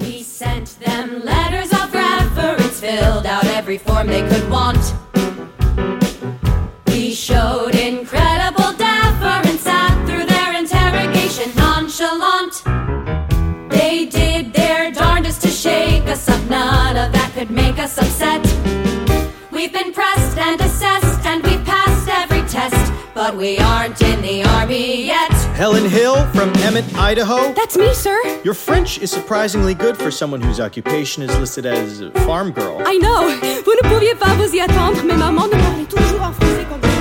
We sent them letters of reference, filled out every form they could want. We showed incredible deference, sat through their interrogation nonchalant. They did their darndest to shake us up, none of that could make us upset. We've been pressed and assessed, and we've passed every test, but we aren't in the army yet. Helen Hill from Emmett, Idaho. That's me, sir. Your French is surprisingly good for someone whose occupation is listed as farm girl. I know. Vous ne pouviez pas vous y attendre, mais maman ne parlait toujours en français comme ça.